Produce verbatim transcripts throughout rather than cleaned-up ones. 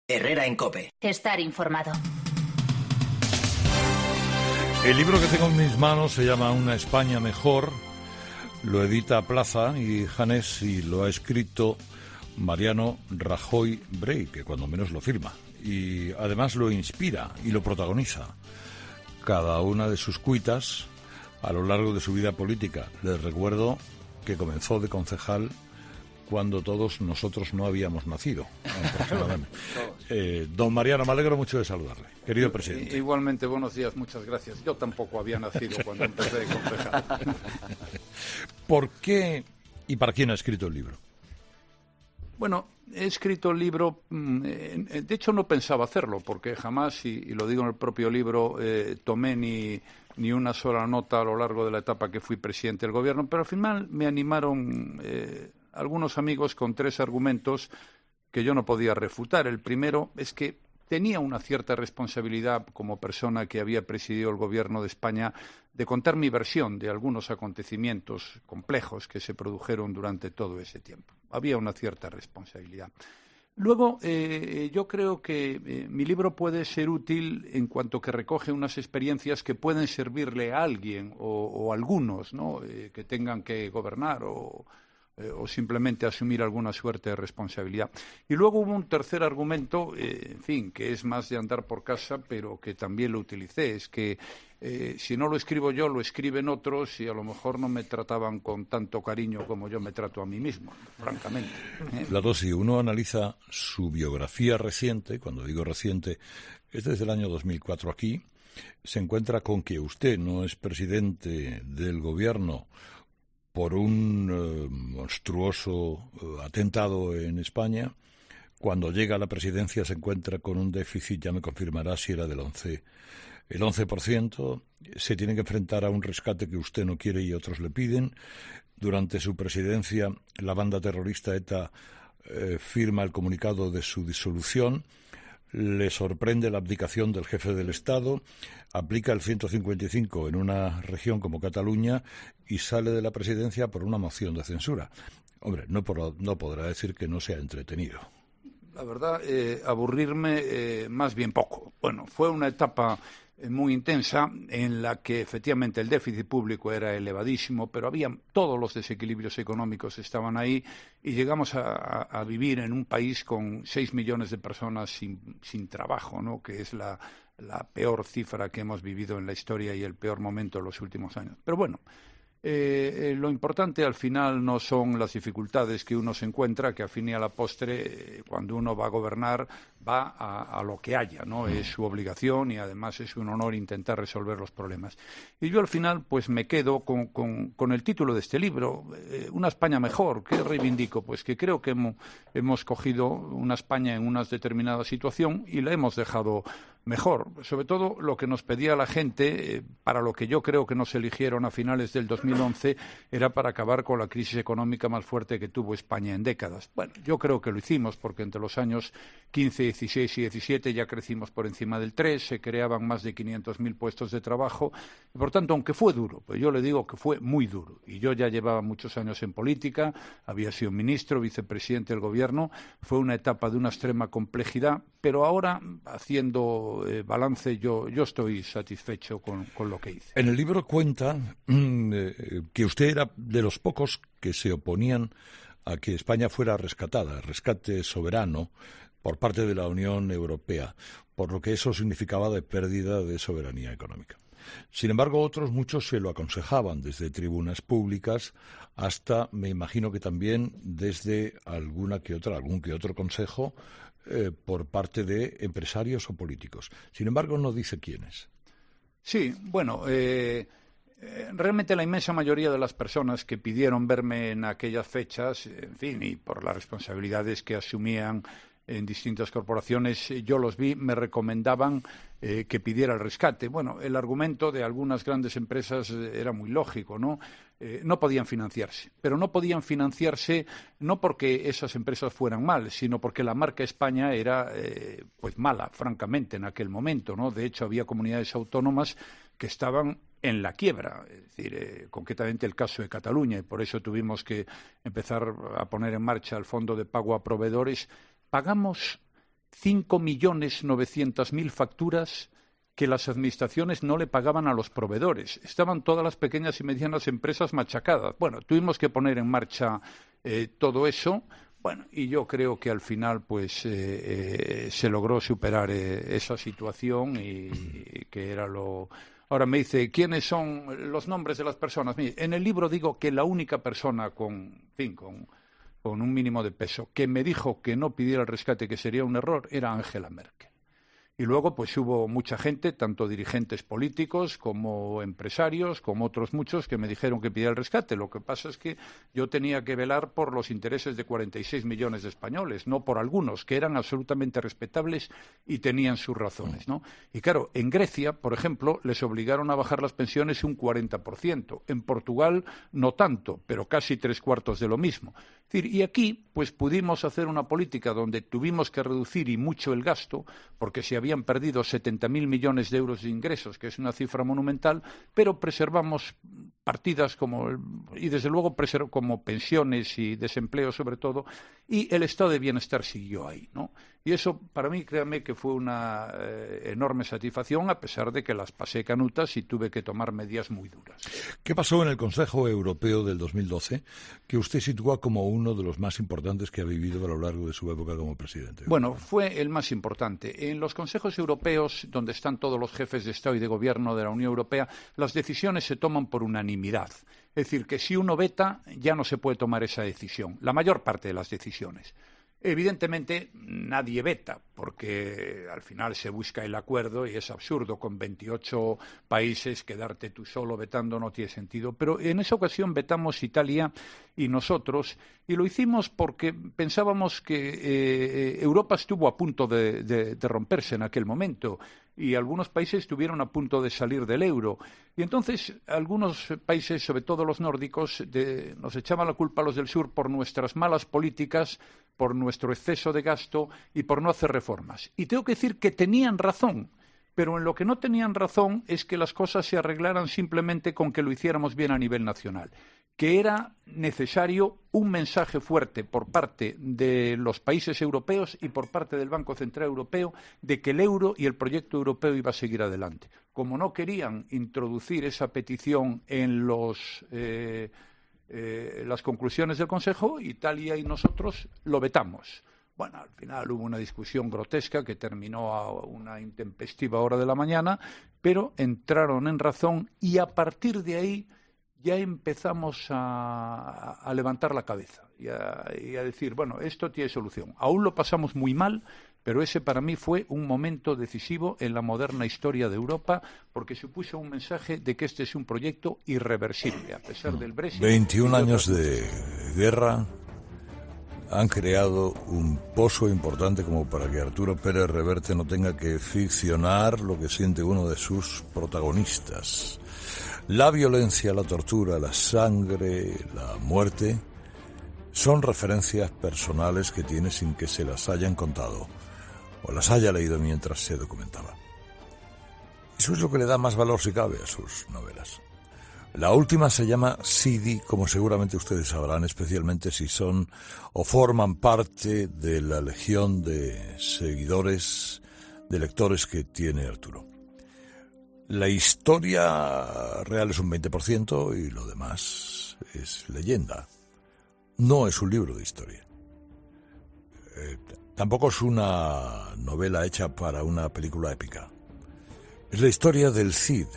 Herrera en COPE. Estar informado. El libro que tengo en mis manos se llama Una España Mejor. Lo edita Plaza y Janes y lo ha escrito Mariano Rajoy Brey, que cuando menos lo firma. Y además lo inspira y lo protagoniza. Cada una de sus cuitas a lo largo de su vida política. Les recuerdo que comenzó de concejal cuando todos nosotros no habíamos nacido, aproximadamente. eh, don Mariano, me alegro mucho de saludarle, querido presidente. Igualmente, buenos días, muchas gracias. Yo tampoco había nacido cuando empecé de concejal. ¿Por qué y para quién ha escrito el libro? Bueno, he escrito el libro, de hecho no pensaba hacerlo, porque jamás, y, y lo digo en el propio libro, eh, tomé ni, ni una sola nota a lo largo de la etapa que fui presidente del gobierno, pero al final me animaron eh, algunos amigos con tres argumentos que yo no podía refutar. El primero es que tenía una cierta responsabilidad como persona que había presidido el gobierno de España de contar mi versión de algunos acontecimientos complejos que se produjeron durante todo ese tiempo. Había una cierta responsabilidad. Luego, eh, yo creo que eh, mi libro puede ser útil en cuanto que recoge unas experiencias que pueden servirle a alguien o, o a algunos, ¿no? eh, que tengan que gobernar o... Eh, o simplemente asumir alguna suerte de responsabilidad. Y luego hubo un tercer argumento, eh, en fin, que es más de andar por casa, pero que también lo utilicé, es que eh, si no lo escribo yo, lo escriben otros y a lo mejor no me trataban con tanto cariño como yo me trato a mí mismo, francamente. ¿eh? Claro, si uno analiza su biografía reciente, cuando digo reciente, es desde el año dos mil cuatro aquí, se encuentra con que usted no es presidente del gobierno por un eh, monstruoso eh, atentado en España. Cuando llega a la presidencia se encuentra con un déficit, ya me confirmará si era del once, el once por ciento. Se tiene que enfrentar a un rescate que usted no quiere y otros le piden. Durante su presidencia, la banda terrorista ETA eh, firma el comunicado de su disolución. Le sorprende la abdicación del jefe del Estado, aplica el ciento cincuenta y cinco en una región como Cataluña y sale de la presidencia por una moción de censura. Hombre, no, por, no podrá decir que no sea entretenido. La verdad, eh, aburrirme eh, más bien poco. Bueno, fue una etapa eh, muy intensa en la que efectivamente el déficit público era elevadísimo, pero había todos los desequilibrios económicos estaban ahí y llegamos a, a, a vivir en un país con seis millones de personas sin, sin trabajo, ¿no? Que es la, la peor cifra que hemos vivido en la historia y el peor momento de los últimos años. Pero bueno, Eh, eh, lo importante al final no son las dificultades que uno se encuentra, que al fin y a la postre, eh, cuando uno va a gobernar, va a, a lo que haya, ¿no? Es su obligación y además es un honor intentar resolver los problemas. Y yo al final pues me quedo con, con, con el título de este libro, eh, Una España Mejor. ¿Qué reivindico? Pues que creo que hemos, hemos cogido una España en una determinada situación y la hemos dejado mejor. Sobre todo lo que nos pedía la gente, eh, para lo que yo creo que nos eligieron a finales del dos mil once, era para acabar con la crisis económica más fuerte que tuvo España en décadas. Bueno, yo creo que lo hicimos porque entre los años quince, dieciséis y diecisiete ya crecimos por encima del tres, se creaban más de quinientos mil puestos de trabajo. Y por tanto, aunque fue duro, pues yo le digo que fue muy duro. Y yo ya llevaba muchos años en política, había sido ministro, vicepresidente del gobierno, fue una etapa de una extrema complejidad, pero ahora, haciendo eh, balance, yo, yo estoy satisfecho con, con lo que hice. En el libro cuenta mm, eh, que usted era de los pocos que se oponían a que España fuera rescatada, rescate soberano por parte de la Unión Europea, por lo que eso significaba de pérdida de soberanía económica. Sin embargo, otros muchos se lo aconsejaban desde tribunas públicas hasta, me imagino que también desde alguna que otra, algún que otro consejo eh, por parte de empresarios o políticos. Sin embargo, no dice quiénes. Sí, bueno, eh, eh, realmente la inmensa mayoría de las personas que pidieron verme en aquellas fechas, en fin, y por las responsabilidades que asumían en distintas corporaciones, yo los vi, me recomendaban eh, que pidiera el rescate. Bueno, el argumento de algunas grandes empresas era muy lógico, ¿no? Eh, no podían financiarse, pero no podían financiarse no porque esas empresas fueran mal, sino porque la marca España era eh, pues mala, francamente, en aquel momento, ¿no? De hecho, había comunidades autónomas que estaban en la quiebra, es decir, eh, concretamente el caso de Cataluña, y por eso tuvimos que empezar a poner en marcha el Fondo de Pago a Proveedores. Pagamos cinco millones novecientas mil facturas que las administraciones no le pagaban a los proveedores. Estaban todas las pequeñas y medianas empresas machacadas. Bueno, tuvimos que poner en marcha eh, todo eso. Bueno, y yo creo que al final pues eh, eh, se logró superar eh, esa situación y, y que era lo... Ahora me dice, ¿quiénes son los nombres de las personas? Mire, en el libro digo que la única persona con, en fin, con, con un mínimo de peso que me dijo que no pidiera el rescate, que sería un error, era Angela Merkel. Y luego pues hubo mucha gente, tanto dirigentes políticos como empresarios, como otros muchos, que me dijeron que pidiera el rescate. Lo que pasa es que yo tenía que velar por los intereses de cuarenta y seis millones de españoles, no por algunos, que eran absolutamente respetables y tenían sus razones, ¿no? Y claro, en Grecia, por ejemplo, les obligaron a bajar las pensiones un cuarenta por ciento. En Portugal no tanto, pero casi tres cuartos de lo mismo. Es decir, y aquí pues pudimos hacer una política donde tuvimos que reducir y mucho el gasto, porque si habían perdido setenta mil millones de euros de ingresos, que es una cifra monumental, pero preservamos partidas como, y desde luego preser- como pensiones y desempleo sobre todo, y el estado de bienestar siguió ahí, ¿no? Y eso para mí, créanme, que fue una eh, enorme satisfacción, a pesar de que las pasé canutas y tuve que tomar medidas muy duras. ¿Qué pasó en el Consejo Europeo del dos mil doce, que usted sitúa como uno de los más importantes que ha vivido a lo largo de su época como presidente? Bueno, fue el más importante. En los consejos europeos, donde están todos los jefes de Estado y de Gobierno de la Unión Europea, las decisiones se toman por unanimidad. Es decir, que si uno veta, ya no se puede tomar esa decisión, la mayor parte de las decisiones. Evidentemente, nadie veta, porque al final se busca el acuerdo y es absurdo con veintiocho países quedarte tú solo vetando no tiene sentido. Pero en esa ocasión vetamos Italia y nosotros, y lo hicimos porque pensábamos que eh, Europa estuvo a punto de, de, de romperse en aquel momento y algunos países estuvieron a punto de salir del euro. Y entonces algunos países, sobre todo los nórdicos, de, nos echaban la culpa a los del sur por nuestras malas políticas, por nuestro exceso de gasto y por no hacer reformas. Y tengo que decir que tenían razón, pero en lo que no tenían razón es que las cosas se arreglaran simplemente con que lo hiciéramos bien a nivel nacional, que era necesario un mensaje fuerte por parte de los países europeos y por parte del Banco Central Europeo de que el euro y el proyecto europeo iba a seguir adelante. Como no querían introducir esa petición en los... Eh, Eh, las conclusiones del Consejo, Italia y nosotros lo vetamos. Bueno, al final hubo una discusión grotesca que terminó a una intempestiva hora de la mañana, pero entraron en razón y a partir de ahí ya empezamos a, a levantar la cabeza y a, y a decir, bueno, esto tiene solución. Aún lo pasamos muy mal, pero ese para mí fue un momento decisivo en la moderna historia de Europa, porque supuso un mensaje de que este es un proyecto irreversible, a pesar del Brexit. veintiún años de guerra han creado un pozo importante como para que Arturo Pérez Reverte no tenga que ficcionar lo que siente uno de sus protagonistas. La violencia, la tortura, la sangre, la muerte son referencias personales que tiene sin que se las hayan contado o las haya leído mientras se documentaba. Eso es lo que le da más valor, si cabe, a sus novelas. La última se llama Sidi, como seguramente ustedes sabrán, especialmente si son o forman parte de la legión de seguidores, de lectores que tiene Arturo. La historia real es un veinte por ciento y lo demás es leyenda. No es un libro de historia. Eh, tampoco es una novela hecha para una película épica. Es la historia del Cid,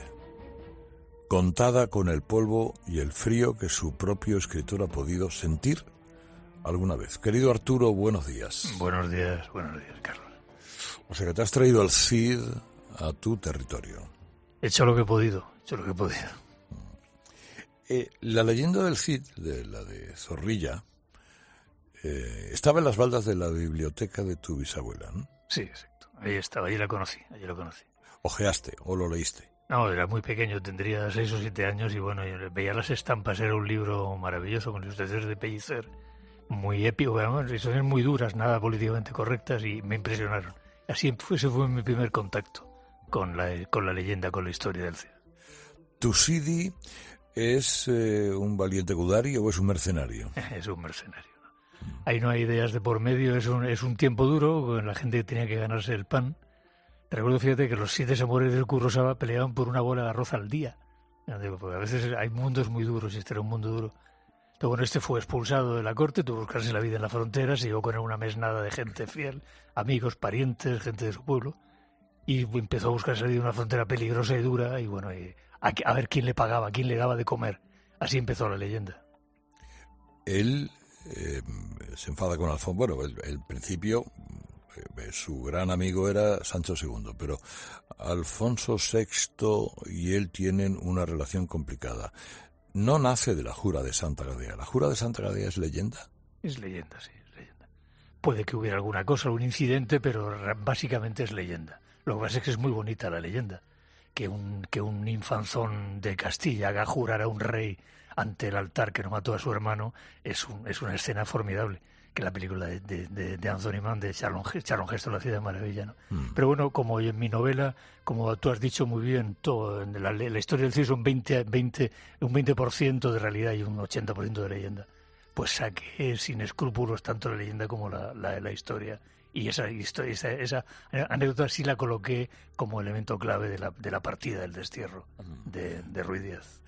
contada con el polvo y el frío que su propio escritor ha podido sentir alguna vez. Querido Arturo, buenos días. Buenos días, buenos días, Carlos. O sea que te has traído al Cid a tu territorio. He hecho lo que he podido, he hecho lo que he podido. Eh, la leyenda del Cid, de la de Zorrilla, eh, estaba en las baldas de la biblioteca de tu bisabuela, ¿no? Sí, exacto. Ahí estaba, allí la conocí, allí lo conocí. ¿Ojeaste o lo leíste? No, era muy pequeño, tendría seis o siete años y bueno, yo veía las estampas, era un libro maravilloso con ilustraciones de Pellicer, muy épico, además, ilustraciones muy duras, nada políticamente correctas y me impresionaron. Así fue, ese fue mi primer contacto con la, con la leyenda, con la historia del Cid. ¿Tu Sidi es eh, un valiente Gudari o es un mercenario? Es un mercenario, ¿no? Ahí no hay ideas de por medio, es un, es un tiempo duro, con la gente tenía que ganarse el pan. Recuerdo, fíjate, que los siete samuráis del Kurosawa peleaban por una bola de arroz al día. Porque a veces hay mundos muy duros y este era un mundo duro. Entonces, bueno, este fue expulsado de la corte, tuvo que buscarse la vida en la frontera, se llegó con una mesnada de gente fiel, amigos, parientes, gente de su pueblo, y empezó a buscarse la vida en una frontera peligrosa y dura, y bueno, y a, a ver quién le pagaba, quién le daba de comer. Así empezó la leyenda. Él eh, se enfada con Alfonso. Bueno, el, el principio, eh, su gran amigo era Sancho segundo, pero Alfonso sexto y él tienen una relación complicada. No nace de la Jura de Santa Gadea. ¿La Jura de Santa Gadea es leyenda? Es leyenda, sí, es leyenda. Puede que hubiera alguna cosa, algún incidente, pero básicamente es leyenda. Lo que pasa es que es muy bonita la leyenda. Que un, que un infanzón de Castilla haga jurar a un rey ante el altar que no mató a su hermano es, un, es una escena formidable. Que la película de, de, de, de Anthony Mann, de Charlon, Charlon Heston, La ciudad de maravilla, ¿no? Mm. Pero bueno, como en mi novela, como tú has dicho muy bien, todo, en la, la historia del cine son veinte, veinte, un veinte por ciento de realidad y un ochenta por ciento de leyenda. Pues saqué sin escrúpulos tanto la leyenda como la, la, la historia. Y esa, historia, esa, esa anécdota sí la coloqué como elemento clave de la, de la partida del destierro de, de Ruiz Díaz.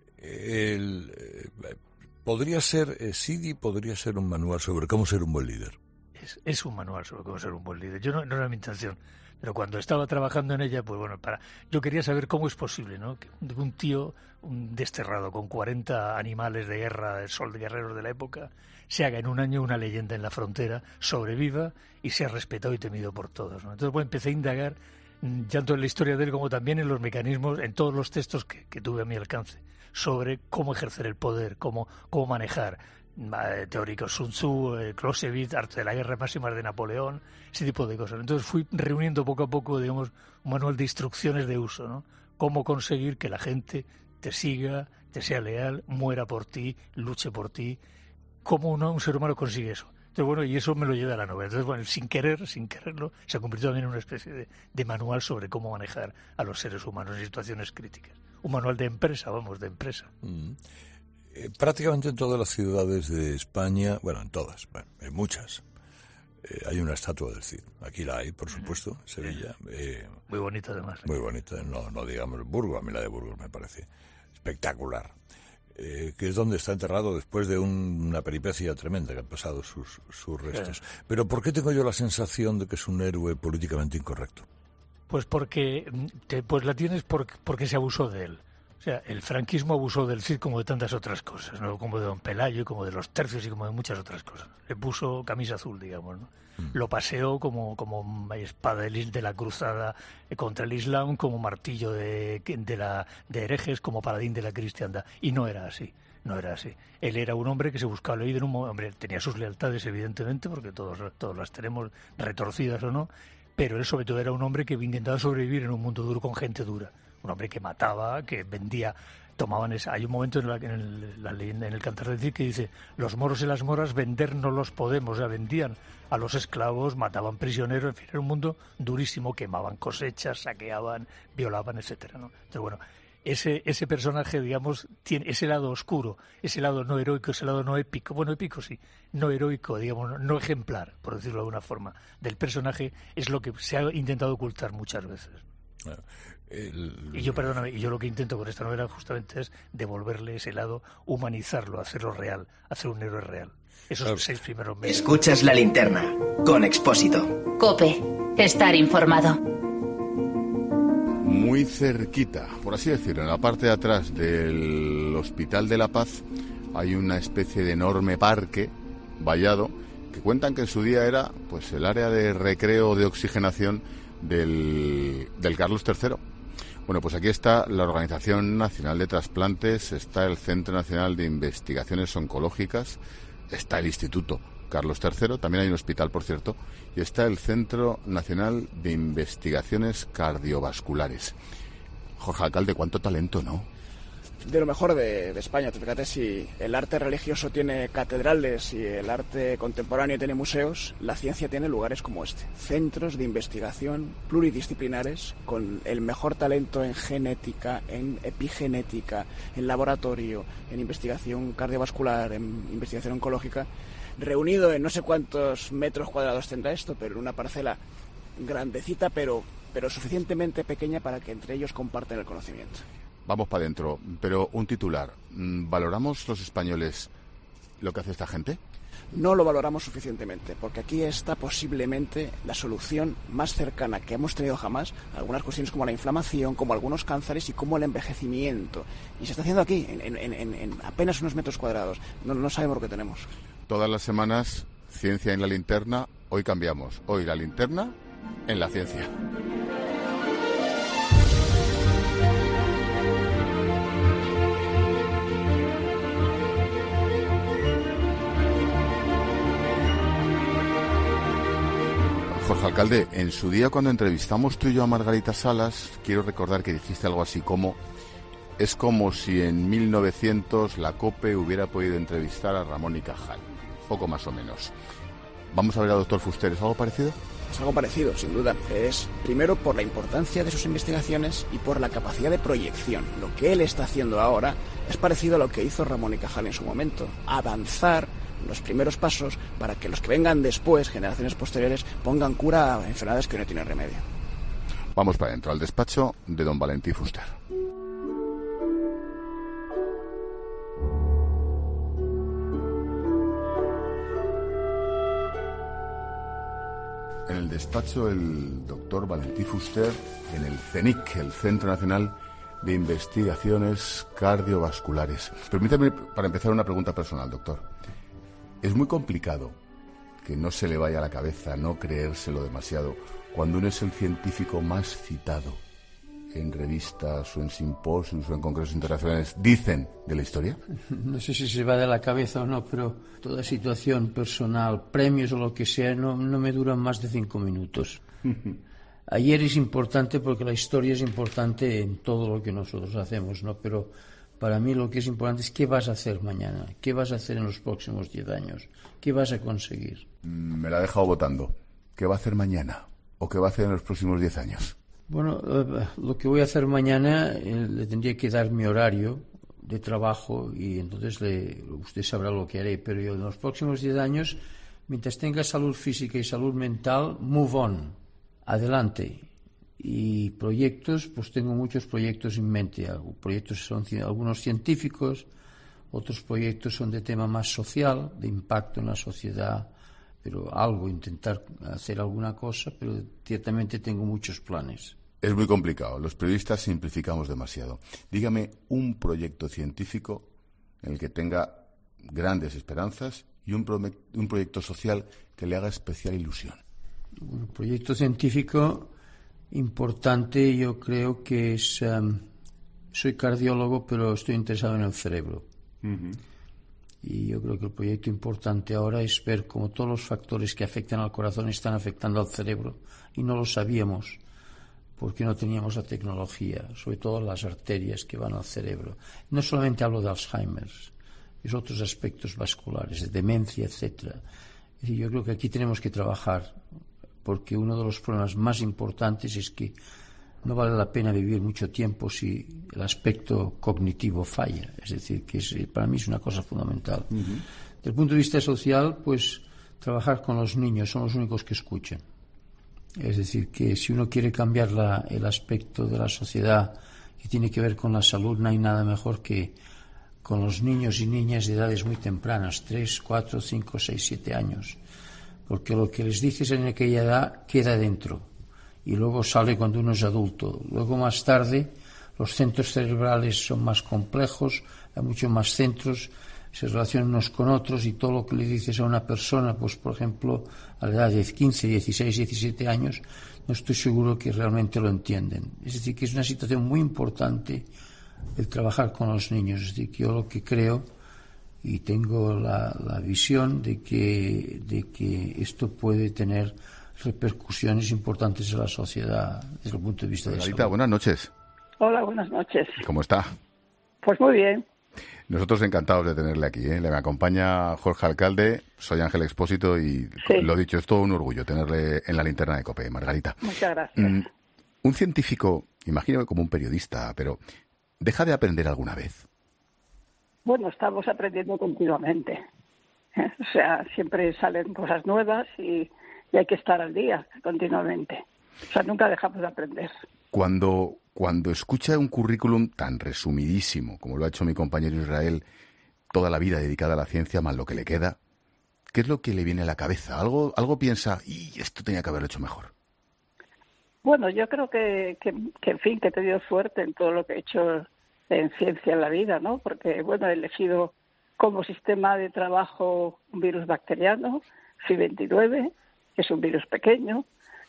El... Eh, Podría ser, eh, Sidi podría ser un manual sobre cómo ser un buen líder. Es, es un manual sobre cómo ser un buen líder. Yo no, no era mi intención, pero cuando estaba trabajando en ella, pues bueno, para yo quería saber cómo es posible, ¿no? Que un tío, un desterrado con cuarenta animales de guerra, el sol de guerreros de la época, se haga en un año una leyenda en la frontera, sobreviva y sea respetado y temido por todos, ¿no? Entonces, pues empecé a indagar tanto en la historia de él como también en los mecanismos, en todos los textos que, que tuve a mi alcance, sobre cómo ejercer el poder, cómo, cómo manejar eh, teóricos Sun Tzu, eh, Clausewitz, Arte de la Guerra Máxima de Napoleón, ese tipo de cosas. Entonces fui reuniendo poco a poco, digamos, un manual de instrucciones de uso, ¿no? Cómo conseguir que la gente te siga, te sea leal, muera por ti, luche por ti. ¿Cómo uno, un ser humano consigue eso? Entonces, bueno, y eso me lo lleva a la novela. Entonces, bueno, sin querer, sin quererlo, se ha convertido también en una especie de, de manual sobre cómo manejar a los seres humanos en situaciones críticas. Un manual de empresa, vamos, de empresa. Mm. Eh, prácticamente en todas las ciudades de España, bueno, en todas, bueno, en muchas, eh, hay una estatua del Cid. Aquí la hay, por supuesto, en Sevilla. Eh, muy bonita, además. Muy bonita, no, no digamos Burgos, a mí la de Burgos me parece espectacular. Eh, que es donde está enterrado después de un, una peripecia tremenda que han pasado sus, sus restos. Sí. Pero ¿por qué tengo yo la sensación de que es un héroe políticamente incorrecto? Pues porque te, pues la tienes porque, porque se abusó de él. O sea, el franquismo abusó del Cid como de tantas otras cosas, ¿no? Como de Don Pelayo, como de los tercios y como de muchas otras cosas. Le puso camisa azul, digamos, ¿no? Mm. Lo paseó como, como espada de la cruzada contra el Islam, como martillo de, de, la, de herejes, como paladín de la cristiandad. Y no era así. No era así. Él era un hombre que se buscaba el líder, un hombre, tenía sus lealtades, evidentemente, porque todos, todos las tenemos, retorcidas o no, pero él sobre todo era un hombre que intentaba sobrevivir en un mundo duro con gente dura. Un hombre que mataba, que vendía, tomaban esa... Hay un momento en, la, en, el, la, en el Cantar del Cid que dice: los moros y las moras vender no los podemos. O sea, vendían a los esclavos, mataban prisioneros, en fin, era un mundo durísimo, quemaban cosechas, saqueaban, violaban, etcétera, ¿no? Entonces, bueno, ese, ese personaje, digamos, tiene ese lado oscuro, ese lado no heroico, ese lado no épico, bueno, épico sí, no heroico, digamos, no ejemplar, por decirlo de alguna forma, del personaje, es lo que se ha intentado ocultar muchas veces. Bueno, el... Y yo, perdóname, y yo lo que intento con esta novela justamente es devolverle ese lado, humanizarlo, hacerlo real, hacer un héroe real. Esos claro. seis primeros meses. Escuchas La Linterna, con Expósito. COPE, estar informado. Muy cerquita, por así decirlo, en la parte de atrás del Hospital de la Paz hay una especie de enorme parque vallado que cuentan que en su día era pues el área de recreo, de oxigenación del, del Carlos tercero. Bueno, pues aquí está la Organización Nacional de Trasplantes, está el Centro Nacional de Investigaciones Oncológicas, está el Instituto Carlos tercero, también hay un hospital, por cierto, y está el Centro Nacional de Investigaciones Cardiovasculares. Jorge Alcalde, cuánto talento, ¿no? De lo mejor de, de España. Fíjate, si el arte religioso tiene catedrales y el arte contemporáneo tiene museos, la ciencia tiene lugares como este. Centros de investigación pluridisciplinares con el mejor talento en genética, en epigenética, en laboratorio, en investigación cardiovascular, en investigación oncológica. reunido en no sé cuántos metros cuadrados tendrá esto, pero en una parcela grandecita, pero, pero suficientemente pequeña para que entre ellos compartan el conocimiento. Vamos para adentro, pero un titular. ¿Valoramos los españoles lo que hace esta gente? No lo valoramos suficientemente, porque aquí está posiblemente la solución más cercana que hemos tenido jamás a algunas cuestiones como la inflamación, como algunos cánceres y como el envejecimiento. Y se está haciendo aquí, en, en, en, en apenas unos metros cuadrados. No, no sabemos lo que tenemos. Todas las semanas, ciencia en la linterna. Hoy cambiamos. Hoy la linterna en la ciencia. Jorge Alcalde, en su día cuando entrevistamos tú y yo a Margarita Salas, quiero recordar que dijiste algo así como: es como si en mil novecientos la COPE hubiera podido entrevistar a Ramón y Cajal, poco más o menos. Vamos a ver al doctor Fuster, ¿es algo parecido? Es algo parecido, sin duda. Es primero por la importancia de sus investigaciones y por la capacidad de proyección. Lo que él está haciendo ahora es parecido a lo que hizo Ramón y Cajal en su momento, avanzar los primeros pasos para que los que vengan después, generaciones posteriores, pongan cura a enfermedades que no tienen remedio. Vamos para adentro, al despacho de don Valentín Fuster. En el despacho el doctor Valentín Fuster, en el CENIC, el Centro Nacional de Investigaciones Cardiovasculares. Permítame, para empezar, una pregunta personal, doctor. Es muy complicado que no se le vaya a la cabeza, no creérselo demasiado, cuando uno es el científico más citado en revistas o en simposios o en congresos internacionales, dicen, de la historia. No sé si se va de la cabeza o no, pero toda situación personal, premios o lo que sea, no, no me duran más de cinco minutos. Ayer es importante porque la historia es importante en todo lo que nosotros hacemos, ¿no? Pero para mí lo que es importante es qué vas a hacer mañana, qué vas a hacer en los próximos diez años, qué vas a conseguir. Me la ha dejado votando. ¿Qué va a hacer mañana o qué va a hacer en los próximos diez años? Bueno, eh, lo que voy a hacer mañana eh, le tendría que dar mi horario de trabajo y entonces le, usted sabrá lo que haré, pero yo en los próximos diez años, mientras tenga salud física y salud mental, move on, adelante. Y proyectos, pues tengo muchos proyectos en mente. Proyectos son algunos científicos, otros proyectos son de tema más social, de impacto en la sociedad, pero algo, intentar hacer alguna cosa, pero ciertamente tengo muchos planes. Es muy complicado, los periodistas simplificamos demasiado. Dígame un proyecto científico en el que tenga grandes esperanzas y un, pro- un proyecto social que le haga especial ilusión. Un proyecto científico importante, yo creo que es... Um, soy cardiólogo, pero estoy interesado en el cerebro. Uh-huh. Y yo creo que el proyecto importante ahora es ver cómo todos los factores que afectan al corazón están afectando al cerebro. Y no lo sabíamos, porque no teníamos la tecnología, sobre todo las arterias que van al cerebro. No solamente hablo de Alzheimer, es otros aspectos vasculares, de demencia, etcétera. Es decir, yo creo que aquí tenemos que trabajar, porque uno de los problemas más importantes es que no vale la pena vivir mucho tiempo si el aspecto cognitivo falla. Es decir, que es, para mí es una cosa fundamental. Uh-huh. Desde el punto de vista social, pues trabajar con los niños, son los únicos que escuchan. Es decir, que si uno quiere cambiar la, el aspecto de la sociedad que tiene que ver con la salud, no hay nada mejor que con los niños y niñas de edades muy tempranas, tres, cuatro, cinco, seis, siete años. Porque lo que les dices en aquella edad queda dentro y luego sale cuando uno es adulto. Luego, más tarde, los centros cerebrales son más complejos, hay muchos más centros, se relacionan unos con otros y todo lo que le dices a una persona, pues por ejemplo, a la edad de quince, dieciséis, diecisiete años, no estoy seguro que realmente lo entienden. Es decir, que es una situación muy importante el trabajar con los niños. Es decir, que yo lo que creo y tengo la, la visión de que, de que esto puede tener repercusiones importantes en la sociedad desde el punto de vista de salud. Buenas noches. Hola, buenas noches. ¿Cómo está? Pues muy bien. Nosotros encantados de tenerle aquí, ¿eh? Le acompaña Jorge Alcalde, soy Ángel Expósito y sí. Lo dicho, es todo un orgullo tenerle en la linterna de COPE, Margarita. Muchas gracias. Mm, un científico, imagino que como un periodista, pero ¿deja de aprender alguna vez? Bueno, estamos aprendiendo continuamente. ¿eh? O sea, siempre salen cosas nuevas y, y hay que estar al día continuamente. O sea, nunca dejamos de aprender. Cuando, cuando escucha un currículum tan resumidísimo, como lo ha hecho mi compañero Israel, toda la vida dedicada a la ciencia, más lo que le queda, ¿qué es lo que le viene a la cabeza? ¿Algo, algo piensa, y esto tenía que haberlo hecho mejor? Bueno, yo creo que, que, que, en fin, que he tenido suerte en todo lo que he hecho en ciencia en la vida, ¿no? Porque, bueno, he elegido como sistema de trabajo un virus bacteriano, F I veintinueve, que es un virus pequeño,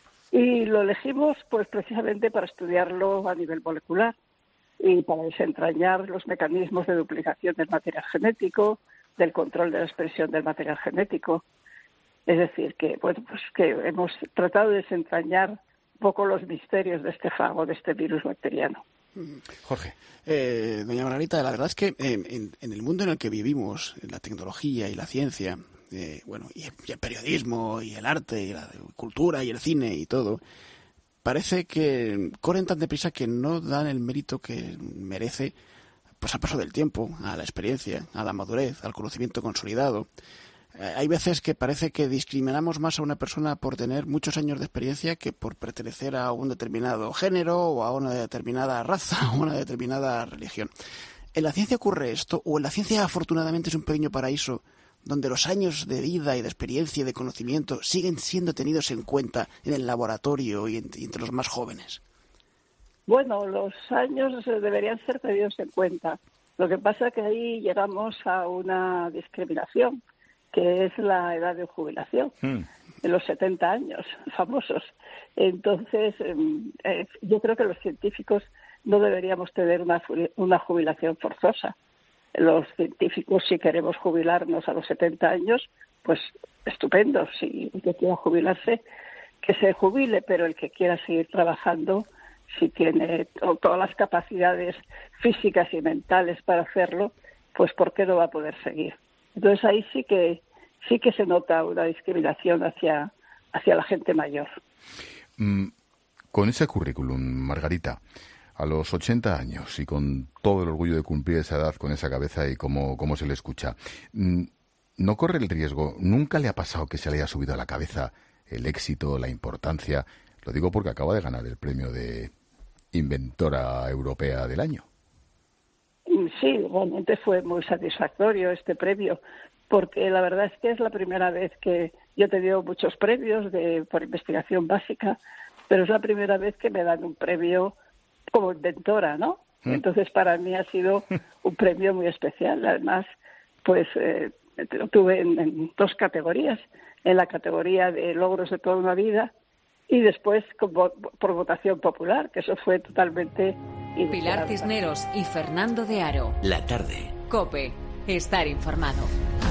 y lo elegimos pues precisamente para estudiarlo a nivel molecular y para desentrañar los mecanismos de duplicación del material genético, del control de la expresión del material genético. Es decir, que bueno, pues que hemos tratado de desentrañar un poco los misterios de este fago, de este virus bacteriano. Jorge. Eh, doña Margarita, la verdad es que eh, en, en el mundo en el que vivimos, en la tecnología y la ciencia, eh, bueno, y el, y el periodismo y el arte y la cultura y el cine y todo, parece que corren tan deprisa que no dan el mérito que merece, pues al paso del tiempo, a la experiencia, a la madurez, al conocimiento consolidado. Eh, hay veces que parece que discriminamos más a una persona por tener muchos años de experiencia que por pertenecer a un determinado género o a una determinada raza o a una determinada religión. ¿En la ciencia ocurre esto? ¿O en la ciencia afortunadamente es un pequeño paraíso donde los años de vida y de experiencia y de conocimiento siguen siendo tenidos en cuenta en el laboratorio y, en, y entre los más jóvenes? Bueno, los años deberían ser tenidos en cuenta. Lo que pasa es que ahí llegamos a una discriminación, que es la edad de jubilación, hmm. en los setenta años famosos. Entonces, eh, yo creo que los científicos no deberíamos tener una, una jubilación forzosa. Los científicos, si queremos jubilarnos a los setenta años, pues estupendo. Si el que quiera jubilarse, que se jubile, pero el que quiera seguir trabajando, si tiene to- todas las capacidades físicas y mentales para hacerlo, pues ¿por qué no va a poder seguir? Entonces ahí sí que sí que se nota una discriminación hacia, hacia la gente mayor. Mm, con ese currículum, Margarita, a los ochenta años y con todo el orgullo de cumplir esa edad con esa cabeza y cómo, cómo se le escucha, ¿no corre el riesgo? ¿Nunca le ha pasado que se le haya subido a la cabeza el éxito, la importancia? Lo digo porque acaba de ganar el premio de Inventora Europea del Año. Sí, realmente fue muy satisfactorio este premio, porque la verdad es que es la primera vez que yo he tenido muchos premios de, por investigación básica, pero es la primera vez que me dan un premio como inventora, ¿no? ¿Mm? Entonces para mí ha sido un premio muy especial. Además, pues eh, lo tuve en, en dos categorías, en la categoría de logros de toda una vida y después como, por votación popular, que eso fue totalmente inesperado. Pilar Cisneros y Fernando de Aro. La tarde. COPE. Estar informado.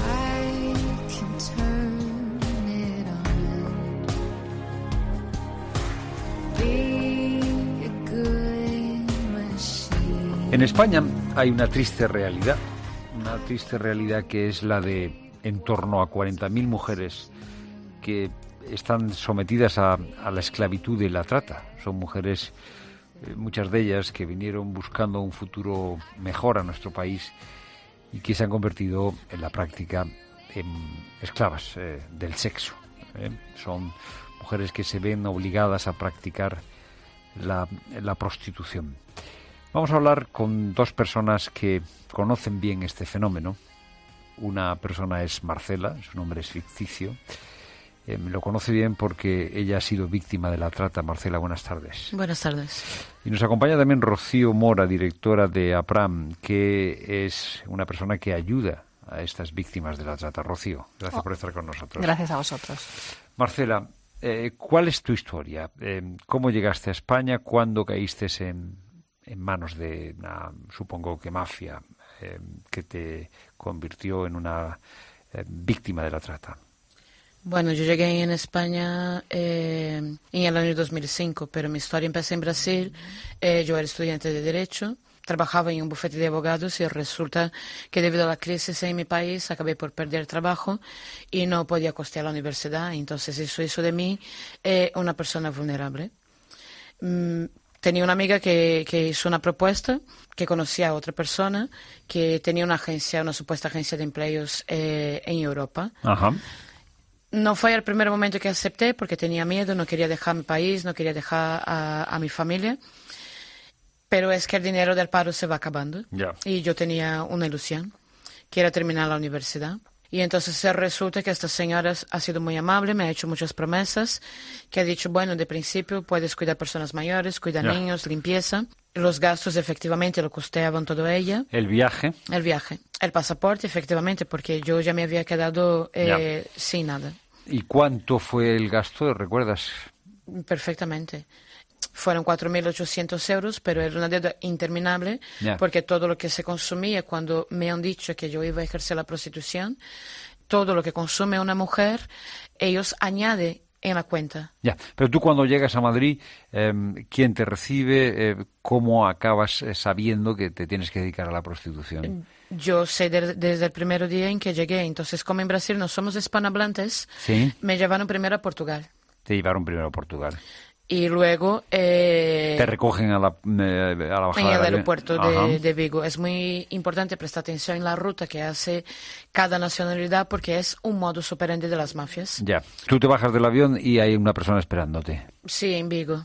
En España hay una triste realidad, una triste realidad que es la de en torno a cuarenta mil mujeres que están sometidas a, a la esclavitud de la trata. Son mujeres, eh, muchas de ellas, que vinieron buscando un futuro mejor a nuestro país y que se han convertido en la práctica en esclavas eh, del sexo. ¿eh? Son mujeres que se ven obligadas a practicar la, la prostitución. Vamos a hablar con dos personas que conocen bien este fenómeno. Una persona es Marcela, su nombre es ficticio. Eh, lo conoce bien porque ella ha sido víctima de la trata. Marcela, buenas tardes. Buenas tardes. Y nos acompaña también Rocío Mora, directora de APRAM, que es una persona que ayuda a estas víctimas de la trata. Rocío, gracias oh, por estar con nosotros. Gracias a vosotros. Marcela, eh, ¿cuál es tu historia? Eh, ¿Cómo llegaste a España? ¿Cuándo caíste en, en manos de una, supongo que mafia, eh, que te convirtió en una eh, víctima de la trata? Bueno, yo llegué en España eh, en el año dos mil cinco, pero mi historia empezó en Brasil. Eh, yo era estudiante de Derecho, trabajaba en un bufete de abogados y resulta que debido a la crisis en mi país acabé por perder trabajo y no podía costear la universidad. Entonces eso hizo de mí eh, una persona vulnerable. Mm, tenía una amiga que, que hizo una propuesta, que conocía a otra persona, que tenía una agencia, una supuesta agencia de empleos eh, en Europa. Ajá. No fue el primer momento que acepté porque tenía miedo, no quería dejar mi país, no quería dejar a, a mi familia. Pero es que el dinero del paro se va acabando. Yeah. Y yo tenía una ilusión, que era terminar la universidad. Y entonces resulta que esta señora ha sido muy amable, me ha hecho muchas promesas, que ha dicho, bueno, de principio puedes cuidar personas mayores, cuidar yeah. niños, limpieza. Los gastos efectivamente lo costeaban todo ella. ¿El viaje? El viaje. El pasaporte efectivamente, porque yo ya me había quedado eh, yeah. sin nada. ¿Y cuánto fue el gasto? ¿Recuerdas? Perfectamente. Fueron cuatro mil ochocientos euros, pero era una deuda interminable, yeah. porque todo lo que se consumía cuando me han dicho que yo iba a ejercer la prostitución, todo lo que consume una mujer, ellos añaden en la cuenta. Ya, pero tú cuando llegas a Madrid, eh, ¿quién te recibe? Eh, ¿Cómo acabas eh, sabiendo que te tienes que dedicar a la prostitución? Yo sé de, desde el primer día en que llegué. Entonces, como en Brasil no somos hispanohablantes, ¿sí? Me llevaron primero a Portugal. Te llevaron primero a Portugal. Y luego... Eh, te recogen a la, eh, a la bajada en el del aeropuerto de, de Vigo. Es muy importante prestar atención en la ruta que hace cada nacionalidad porque es un modus operandi de las mafias. Ya. Tú te bajas del avión y hay una persona esperándote. Sí, en Vigo.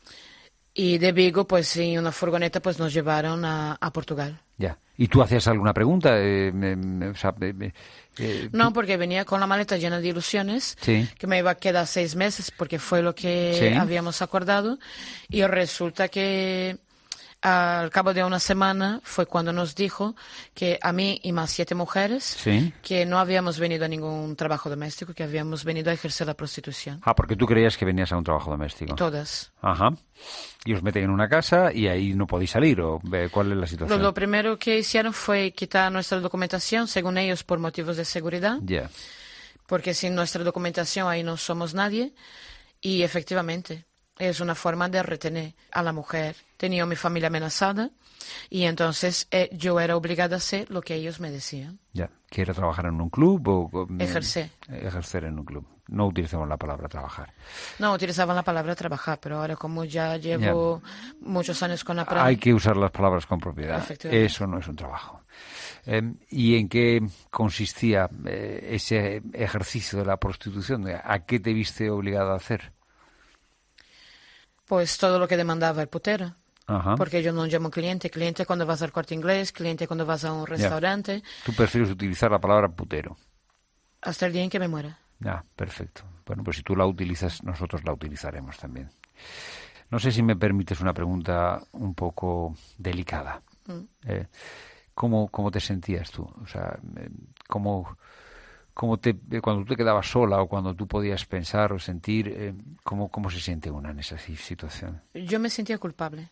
Y de Vigo, pues en una furgoneta, pues nos llevaron a, a Portugal. Ya. ¿Y tú hacías alguna pregunta? Eh, me, me, o sea, me, eh, no, porque venía con la maleta llena de ilusiones, sí. que me iba a quedar seis meses porque fue lo que sí. habíamos acordado. Y resulta que al cabo de una semana fue cuando nos dijo que a mí y más siete mujeres, sí. que no habíamos venido a ningún trabajo doméstico, que habíamos venido a ejercer la prostitución. Ah, porque tú creías que venías a un trabajo doméstico. Todas. Ajá. Y os meten en una casa y ahí no podéis salir, ¿o cuál es la situación? Lo, lo primero que hicieron fue quitar nuestra documentación, según ellos, por motivos de seguridad. Ya. Yeah. Porque sin nuestra documentación ahí no somos nadie. Y efectivamente, es una forma de retener a la mujer. Tenía mi familia amenazada y entonces eh, yo era obligada a hacer lo que ellos me decían. Ya, ¿que era trabajar en un club o...? o ejercer. Ejercer en un club. No utilizamos la palabra trabajar. No, utilizaban la palabra trabajar, pero ahora como ya llevo ya. muchos años con la práctica... Hay que usar las palabras con propiedad. Eso no es un trabajo. Eh, ¿Y en qué consistía eh, ese ejercicio de la prostitución? ¿A qué te viste obligada a hacer? Pues todo lo que demandaba el putero. Ajá. Porque yo no llamo cliente. Cliente cuando vas al Corte Inglés, cliente cuando vas a un restaurante. Ya. Tú prefieres utilizar la palabra putero. Hasta el día en que me muera. Ya, perfecto. Bueno, pues si tú la utilizas, nosotros la utilizaremos también. No sé si me permites una pregunta un poco delicada. Mm. Eh, ¿cómo, ¿Cómo te sentías tú? O sea, ¿cómo... Cómo te, cuando tú te quedabas sola o cuando tú podías pensar o sentir, eh, ¿cómo, ¿cómo se siente una en esa situación? Yo me sentía culpable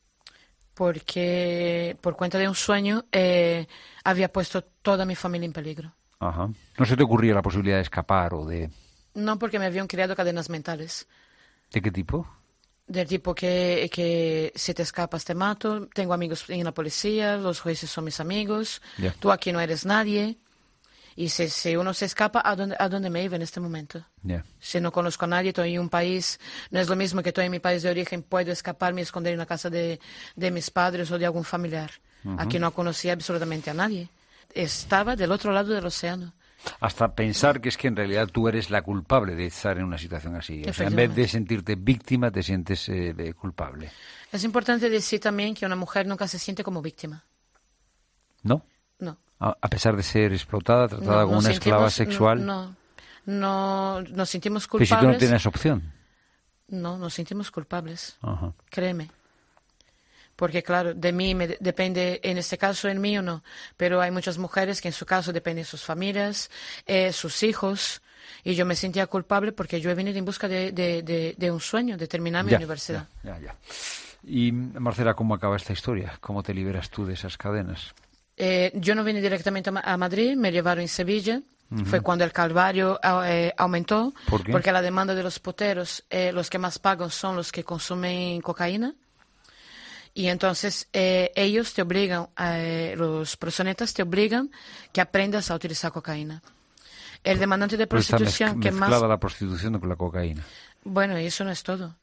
porque por cuenta de un sueño eh, había puesto toda mi familia en peligro. Ajá. ¿No se te ocurría la posibilidad de escapar o de...? No, porque me habían creado cadenas mentales. ¿De qué tipo? Del tipo que, que si te escapas te mato, tengo amigos en la policía, los jueces son mis amigos, yeah. Tú aquí no eres nadie. Y si, si uno se escapa, ¿a dónde, ¿a dónde me iba en este momento? Yeah. Si no conozco a nadie, estoy en un país, no es lo mismo que estoy en mi país de origen, puedo escaparme y esconder en la casa de, de mis padres o de algún familiar. Uh-huh. Aquí no conocía absolutamente a nadie. Estaba del otro lado del océano. Hasta pensar que es que en realidad tú eres la culpable de estar en una situación así. O sea, en vez de sentirte víctima, te sientes eh, culpable. Es importante decir también que una mujer nunca se siente como víctima. ¿No? No. A pesar de ser explotada, tratada no, como una esclava sexual. No, no, no, nos sentimos culpables. Pero si tú no tienes opción. No, nos sentimos culpables. Ajá. Créeme. Porque, claro, de mí me depende, en este caso, el mío no. Pero hay muchas mujeres que en su caso dependen de sus familias, eh, sus hijos. Y yo me sentía culpable porque yo he venido en busca de, de, de, de un sueño, de terminar mi ya, universidad. Ya, ya, ya. Y, Marcela, ¿cómo acaba esta historia? ¿Cómo te liberas tú de esas cadenas? Eh, yo no vine directamente a Madrid, me llevaron en Sevilla. Uh-huh. Fue cuando el calvario eh, aumentó. ¿Por qué? Porque la demanda de los puteros, eh, los que más pagan son los que consumen cocaína. Y entonces eh, ellos te obligan, eh, los proxenetas te obligan que aprendas a utilizar cocaína. El demandante de prostitución mezc- que más... mezclada la prostitución con la cocaína. Bueno, eso no es todo.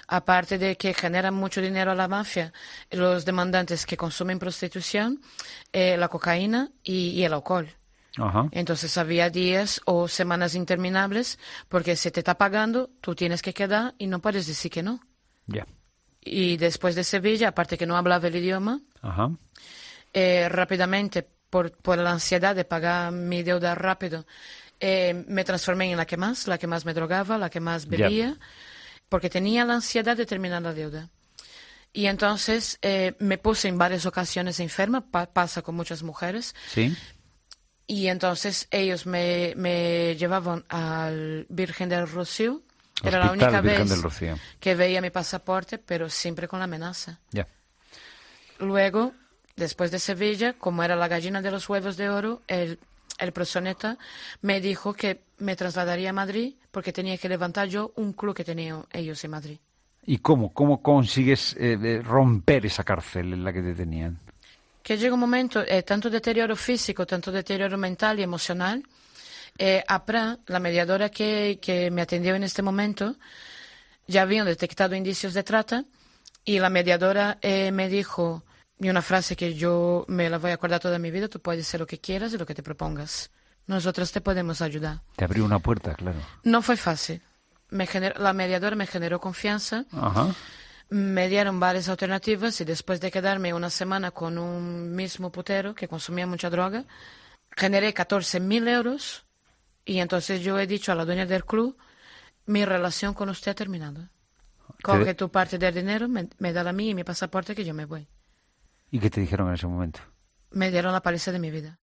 aparte de que generan mucho dinero a la mafia, los demandantes que consumen prostitución, eh, la cocaína y, y el alcohol. Ajá. Entonces había días o semanas interminables porque se te está pagando, tú tienes que quedar y no puedes decir que no. Ya. Y después de Sevilla, aparte que no hablaba el idioma, Ajá. Eh, rápidamente, por, por la ansiedad de pagar mi deuda rápido, eh, me transformé en la que más, la que más me drogaba, la que más bebía, Ya. porque tenía la ansiedad de terminar la deuda. Y entonces eh, me puse en varias ocasiones enferma, pa- pasa con muchas mujeres. Sí. Y entonces ellos me, me llevaban al Virgen del Rocío. Era la Hospital única Virgen vez del Rocío. que veía mi pasaporte, pero siempre con la amenaza. Ya. Luego, después de Sevilla, como era la gallina de los huevos de oro, el, el proxeneta me dijo que me trasladaría a Madrid porque tenía que levantar yo un club que tenían ellos en Madrid. ¿Y cómo? ¿Cómo consigues eh, eh, romper esa cárcel en la que te tenían? Que llega un momento, eh, tanto deterioro físico, tanto deterioro mental y emocional. Eh, APRA, la mediadora que, que me atendió en este momento, ya habían detectado indicios de trata y la mediadora eh, me dijo, y una frase que yo me la voy a acordar toda mi vida, tú puedes hacer lo que quieras y lo que te propongas. Nosotros te podemos ayudar. Te abrió una puerta, claro. No fue fácil. Me gener- la mediadora me generó confianza. Ajá. Me dieron varias alternativas y después de quedarme una semana con un mismo putero que consumía mucha droga, generé catorce mil euros y entonces yo he dicho a la dueña del club, mi relación con usted ha terminado. Coge tu parte del dinero, me, me da a mí y mi pasaporte que yo me voy. ¿Y qué te dijeron en ese momento? Me dieron la paliza de mi vida.